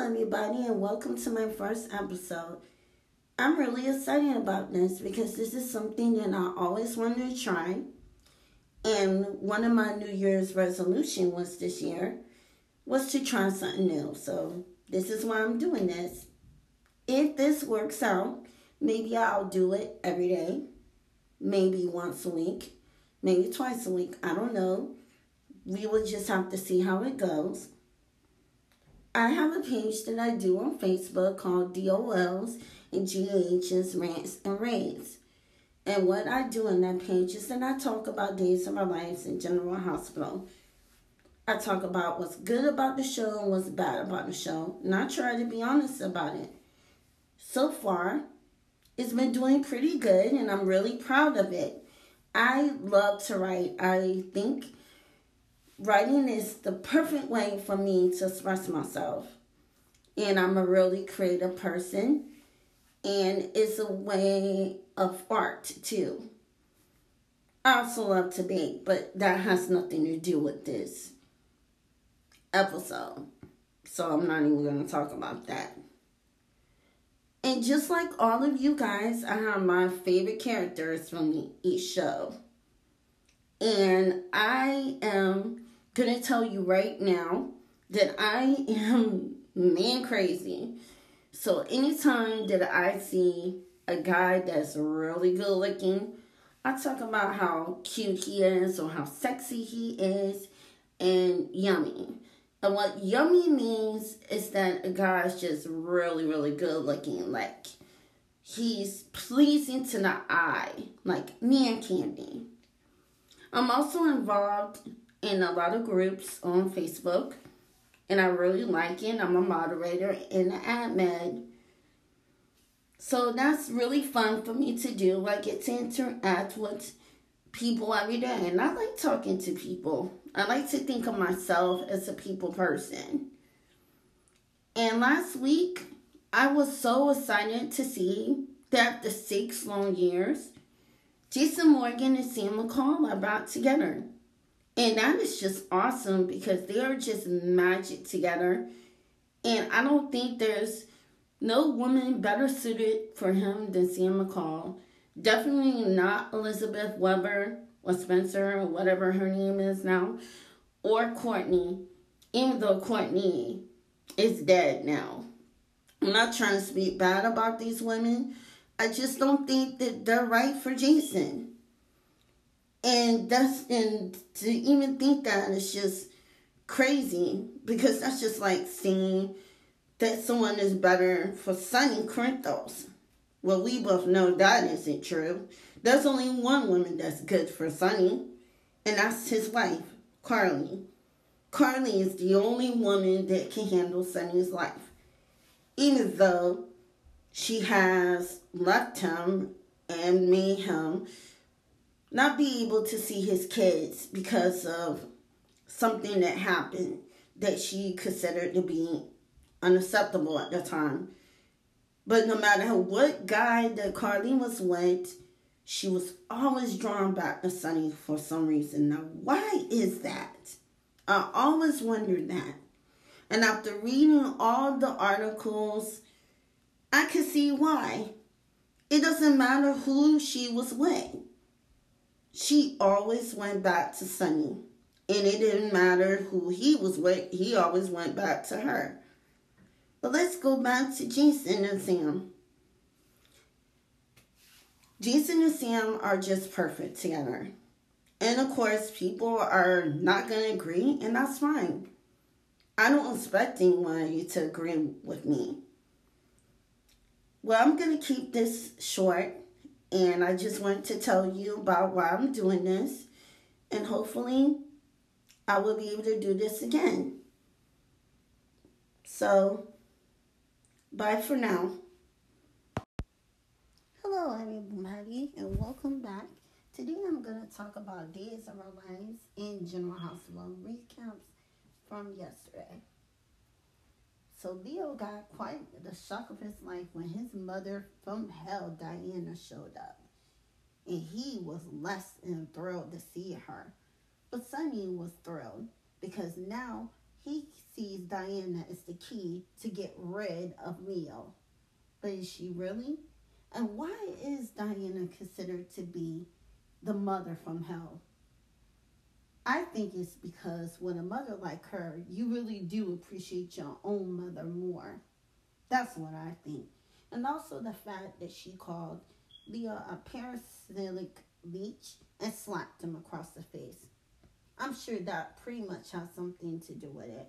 everybody, and welcome to my first episode. I'm really excited about this because this is something that I always wanted to try. And one of my New Year's resolution was this year was to try something new. So this is why I'm doing this. If this works out, maybe I'll do it every day, maybe once a week, maybe twice a week. I don't know. We will just have to see how it goes. I have a page that I do on Facebook called DOLs and GH's Rants and Raves. And what I do in that page is that I talk about days of our lives in General Hospital. I talk about what's good about the show and what's bad about the show. And I try to be honest about it. So far, it's been doing pretty good and I'm really proud of it. I love to write. I think writing is the perfect way for me to express myself. And I'm a really creative person. And it's a way of art, too. I also love to bake, but that has nothing to do with this episode. So I'm not even going to talk about that. And just like all of you guys, I have my favorite characters from each show. And I am going to tell you right now that I am man crazy. So anytime that I see a guy that's really good looking, I talk about how cute he is or how sexy he is and yummy. And what yummy means is that a guy's just really, really good looking. Like he's pleasing to the eye, like man candy. I'm also involved in a lot of groups on Facebook, and I really like it. I'm a moderator and an admin. So that's really fun for me to do. I get to interact with people every day, and I like talking to people. I like to think of myself as a people person. And last week, I was so excited to see that after 6 long years, Jason Morgan and Sam McCall are back together. And that is just awesome because they are just magic together. And I don't think there's no woman better suited for him than Sam McCall. Definitely not Elizabeth Weber or Spencer or whatever her name is now. Or Courtney. Even though Courtney is dead now. I'm not trying to speak bad about these women. I just don't think that they're right for Jason. And to even think that is just crazy because that's just like saying that someone is better for Sonny Corinthos. Well, we both know that isn't true. There's only one woman that's good for Sonny, and that's his wife, Carly. Carly is the only woman that can handle Sonny's life, even though she has left him and made him not be able to see his kids because of something that happened that she considered to be unacceptable at the time. But no matter what guy that Carly was with, she was always drawn back to Sonny for some reason. Now, why is that? I always wondered that. And after reading all the articles, I could see why. It doesn't matter who she was with. She always went back to Sonny. And it didn't matter who he was with. He always went back to her. But let's go back to Jason and Sam. Jason and Sam are just perfect together. And of course, people are not going to agree, and that's fine. I don't expect anyone to agree with me. Well, I'm going to keep this short. And I just want to tell you about why I'm doing this. And hopefully, I will be able to do this again. So, bye for now. Hello, everybody, and welcome back. Today, I'm going to talk about days of our lives in General Hospital recaps from yesterday. So Leo got quite the shock of his life when his mother from hell, Diana, showed up. And he was less than thrilled to see her. But Sonny was thrilled because now He sees Diana as the key to get rid of Leo. But is she really? And why is Diana considered to be the mother from hell? I think it's because with a mother like her, you really do appreciate your own mother more. That's what I think. And also the fact that she called Leo a parasitic leech and slapped him across the face. I'm sure that pretty much has something to do with it.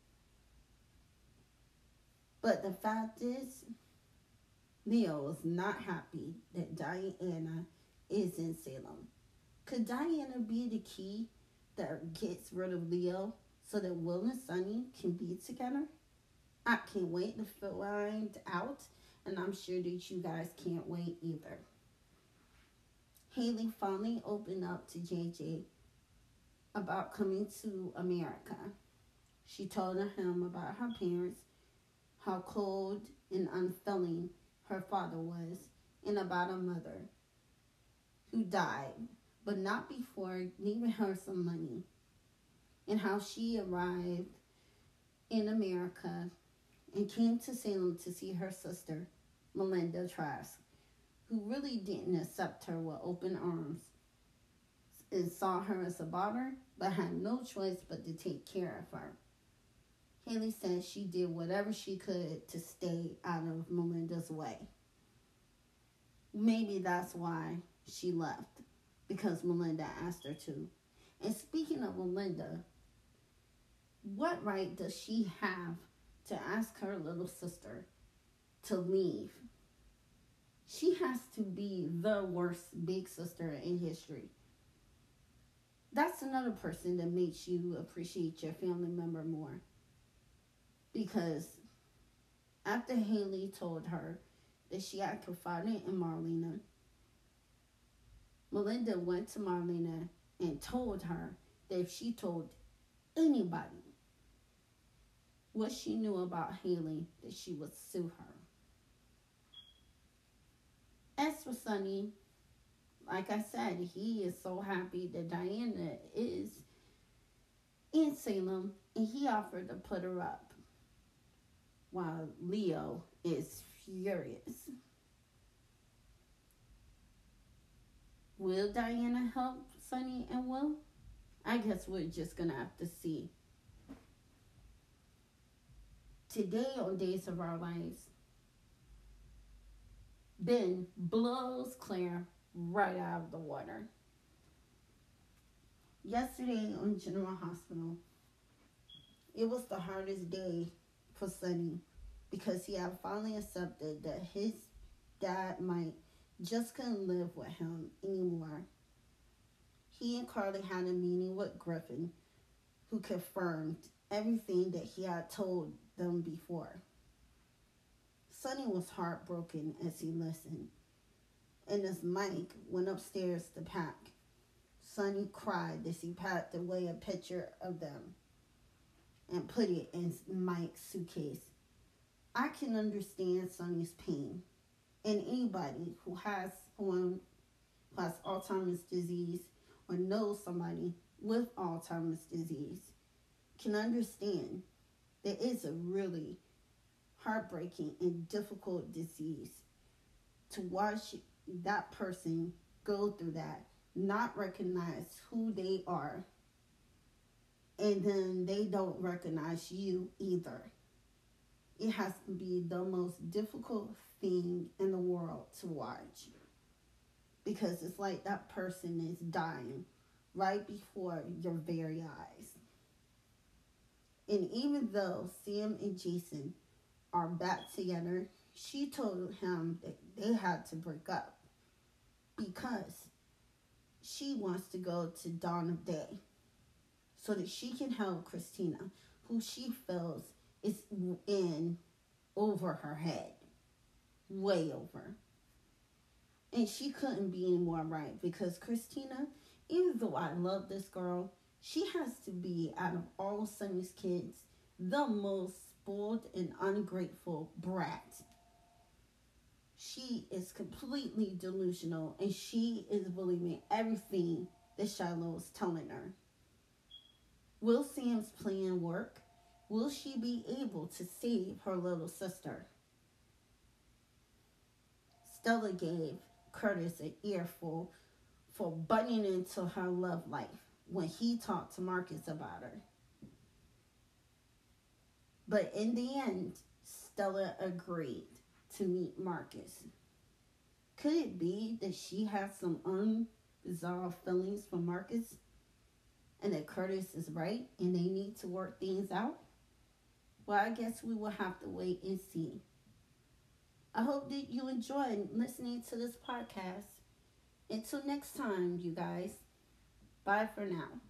But the fact is, Leo is not happy that Diana is in Salem. Could Diana be the key that gets rid of Leo so that Will and Sunny can be together? I can't wait to find out, and I'm sure that you guys can't wait either. Haley finally opened up to JJ about coming to America. She told him about her parents, how cold and unfeeling her father was, and about a mother who died, but not before leaving her some money, and how she arrived in America and came to Salem to see her sister, Melinda Trask, who really didn't accept her with open arms and saw her as a bother, but had no choice but to take care of her. Haley said she did whatever she could to stay out of Melinda's way. Maybe that's why she left, because Melinda asked her to. And speaking of Melinda, what right does she have to ask her little sister to leave? She has to be the worst big sister in history. That's another person that makes you appreciate your family member more. Because after Haley told her that she had confided in Marlena, Melinda went to Marlena and told her that if she told anybody what she knew about Haley, that she would sue her. As for Sunny, like I said, he is so happy that Diana is in Salem, and he offered to put her up, while Leo is furious. Will Diana help Sunny and Will? I guess we're just going to have to see. Today on Days of Our Lives, Ben blows Claire right out of the water. Yesterday on General Hospital, it was the hardest day for Sunny because he had finally accepted that his dad might just couldn't live with him anymore. He and Carly had a meeting with Griffin, who confirmed everything that he had told them before. Sunny was heartbroken as he listened, and as Mike went upstairs to pack, Sunny cried as he packed away a picture of them and put it in Mike's suitcase. I can understand Sunny's pain, and anybody who has Alzheimer's disease or knows somebody with Alzheimer's disease can understand that it's a really heartbreaking and difficult disease to watch that person go through that, not recognize who they are, and then they don't recognize you either. It has to be the most difficult thing in the world to watch, because it's like that person is dying right before your very eyes. And even though Sam and Jason are back together, she told him that they had to break up because she wants to go to Dawn of Day so that she can help Christina, who she feels is in over her head, way over. And she couldn't be any more right, because Christina, even though I love this girl, she has to be, out of all Sunny's kids, the most spoiled and ungrateful brat. She is completely delusional, and she is believing everything that Shiloh is telling her. Will Sam's plan work? Will she be able to save her little sister? Stella gave Curtis an earful for butting into her love life when he talked to Marcus about her. But in the end, Stella agreed to meet Marcus. Could it be that she has some unresolved feelings for Marcus and that Curtis is right and they need to work things out? Well, I guess we will have to wait and see. I hope that you enjoyed listening to this podcast. Until next time, you guys. Bye for now.